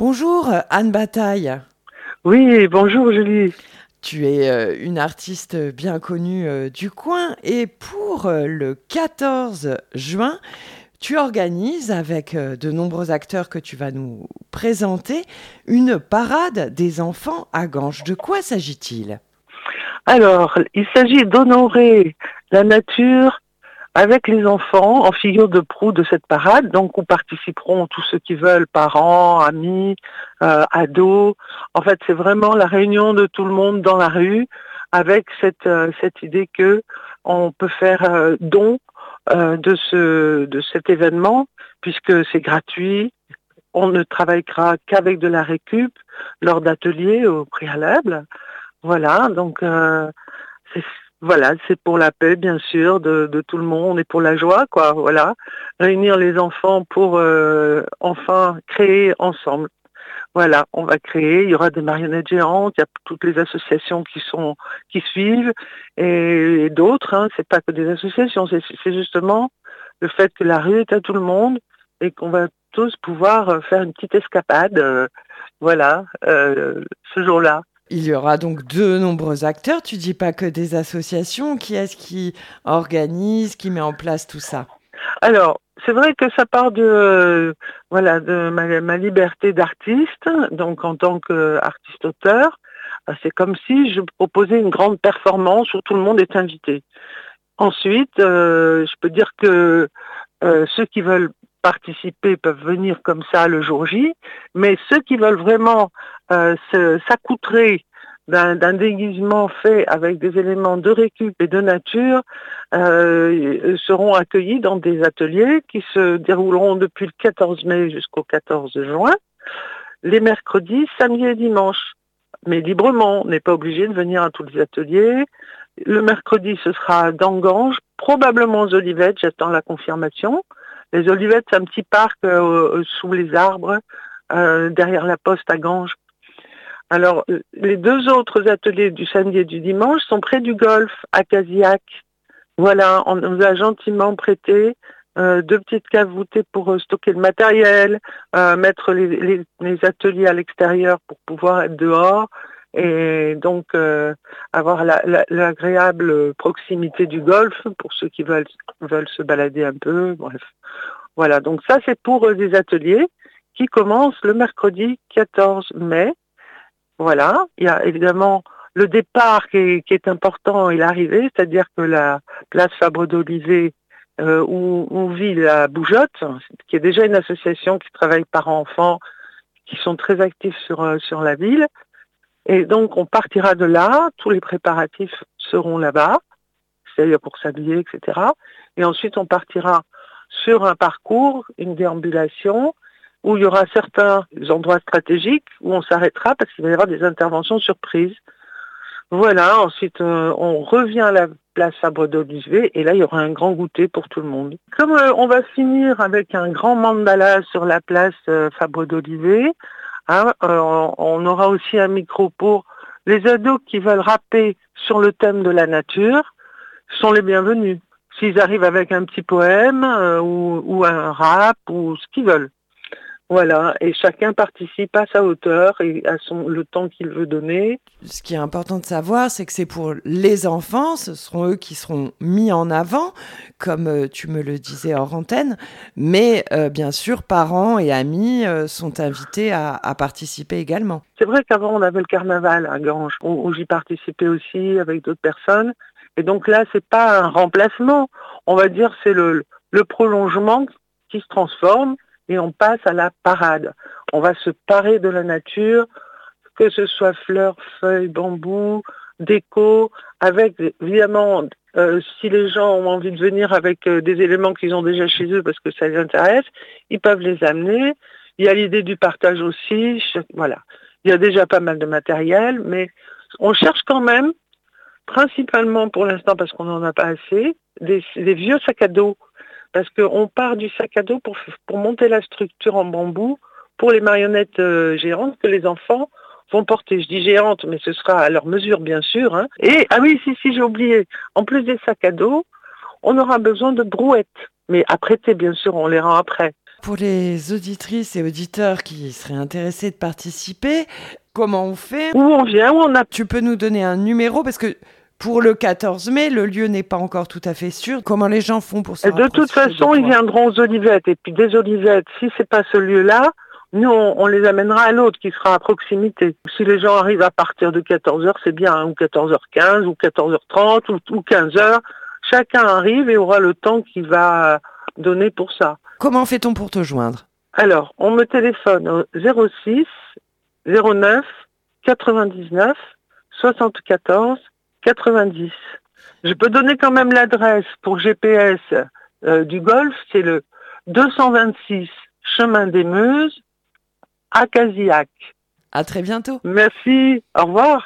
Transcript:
Bonjour Anne Bataille. Oui, bonjour Julie. Tu es une artiste bien connue du coin et pour le 14 juin, tu organises avec de nombreux acteurs que tu vas nous présenter une parade des enfants à Ganges. De quoi s'agit-il ? Alors, il s'agit d'honorer la nature avec les enfants en figure de proue de cette parade. Donc, où participeront tous ceux qui veulent, parents, amis, ados. En fait, c'est vraiment la réunion de tout le monde dans la rue avec cette idée que on peut faire don de cet événement puisque c'est gratuit. On ne travaillera qu'avec de la récup lors d'ateliers au préalable. Voilà, donc c'est c'est pour la paix bien sûr de tout le monde et pour la joie quoi. Voilà, réunir les enfants pour enfin créer ensemble. Voilà, on va créer. Il y aura des marionnettes géantes. Il y a toutes les associations qui suivent et d'autres. Hein, c'est pas que des associations. C'est justement le fait que la rue est à tout le monde et qu'on va tous pouvoir faire une petite escapade. Ce jour-là. Il y aura donc de nombreux acteurs, tu dis pas que des associations. Qui est-ce qui organise, qui met en place tout ça ? Alors, c'est vrai que ça part de ma liberté d'artiste, donc en tant qu'artiste-auteur. C'est comme si je proposais une grande performance où tout le monde est invité. Ensuite, je peux dire que ceux qui veulent participer peuvent venir comme ça le jour J, mais ceux qui veulent vraiment s'accoutrer d'un déguisement fait avec des éléments de récup et de nature seront accueillis dans des ateliers qui se dérouleront depuis le 14 mai jusqu'au 14 juin, les mercredis, samedis et dimanches. Mais librement, on n'est pas obligé de venir à tous les ateliers. Le mercredi, ce sera dans Ganges, probablement aux Olivettes, j'attends la confirmation. Les Olivettes, c'est un petit parc sous les arbres, derrière la poste à Ganges. Alors, les deux autres ateliers du samedi et du dimanche sont près du golf, à Casillac. Voilà, on nous a gentiment prêté deux petites caves voûtées pour stocker le matériel, mettre les ateliers à l'extérieur pour pouvoir être dehors et donc avoir l'agréable proximité du golf pour ceux qui veulent se balader un peu. Bref, voilà. Donc ça, c'est pour des ateliers qui commencent le mercredi 14 mai. Voilà. Il y a évidemment le départ qui est important et l'arrivée, c'est-à-dire que la place Fabre d'Olivet où vit la Bougeotte, qui est déjà une association qui travaille parents-enfants, qui sont très actifs sur la ville. Et donc, on partira de là, tous les préparatifs seront là-bas, c'est-à-dire pour s'habiller, etc. Et ensuite, on partira sur un parcours, une déambulation, où il y aura certains endroits stratégiques où on s'arrêtera parce qu'il va y avoir des interventions surprises. Voilà, ensuite, on revient à la place Fabre d'Olivet et là, il y aura un grand goûter pour tout le monde. Comme on va finir avec un grand mandala sur la place Fabre d'Olivet, hein, on aura aussi un micro pour les ados qui veulent rapper sur le thème de la nature, sont les bienvenus. S'ils arrivent avec un petit poème ou un rap ou ce qu'ils veulent. Voilà, et chacun participe à sa hauteur et à le temps qu'il veut donner. Ce qui est important de savoir, c'est que c'est pour les enfants, ce seront eux qui seront mis en avant, comme tu me le disais hors antenne, mais bien sûr, parents et amis sont invités à participer également. C'est vrai qu'avant, on avait le carnaval à Ganges, où j'y participais aussi avec d'autres personnes, et donc là, c'est pas un remplacement, on va dire c'est le prolongement qui se transforme, et on passe à la parade. On va se parer de la nature, que ce soit fleurs, feuilles, bambous, déco, avec évidemment, si les gens ont envie de venir avec des éléments qu'ils ont déjà chez eux parce que ça les intéresse, ils peuvent les amener. Il y a l'idée du partage aussi, voilà. Il y a déjà pas mal de matériel, mais on cherche quand même, principalement pour l'instant parce qu'on n'en a pas assez, des vieux sacs à dos. Parce qu'on part du sac à dos pour monter la structure en bambou pour les marionnettes géantes que les enfants vont porter. Je dis géantes, mais ce sera à leur mesure, bien sûr. Hein. Et, ah oui, si, j'ai oublié. En plus des sacs à dos, on aura besoin de brouettes. Mais à prêter, bien sûr, on les rend après. Pour les auditrices et auditeurs qui seraient intéressés de participer, comment on fait? Où on vient, où on a... Tu peux nous donner un numéro parce que pour le 14 mai, le lieu n'est pas encore tout à fait sûr. Comment les gens font pour se rapprocher De toute façon, ils viendront aux Olivettes. Et puis des Olivettes, si c'est pas ce lieu-là, nous, on les amènera à l'autre qui sera à proximité. Si les gens arrivent à partir de 14h, c'est bien, hein, ou 14h15, ou 14h30, ou 15h. Chacun arrive et aura le temps qu'il va donner pour ça. Comment fait-on pour te joindre? Alors, on me téléphone au 06 09 99 74 90. Je peux donner quand même l'adresse pour GPS du Golfe, c'est le 226 chemin des Meuses à Casillac. À très bientôt. Merci, au revoir.